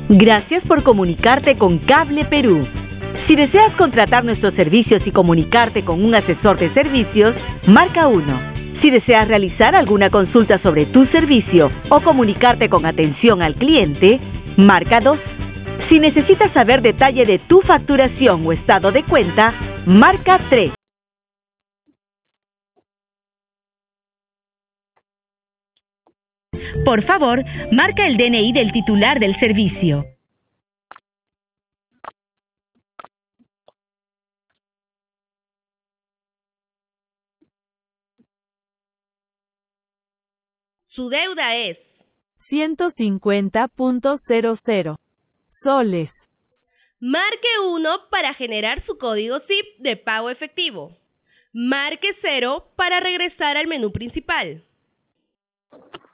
Gracias por comunicarte con Cable Perú. Si deseas contratar nuestros servicios y comunicarte con un asesor de servicios, marca 1. Si deseas realizar alguna consulta sobre tu servicio o comunicarte con atención al cliente, marca 2. Si necesitas saber detalle de tu facturación o estado de cuenta, marca 3. Por favor, marca el DNI del titular del servicio. Su deuda es 150.00 soles. Marque 1 para generar su código SIP de pago efectivo. Marque 0 para regresar al menú principal.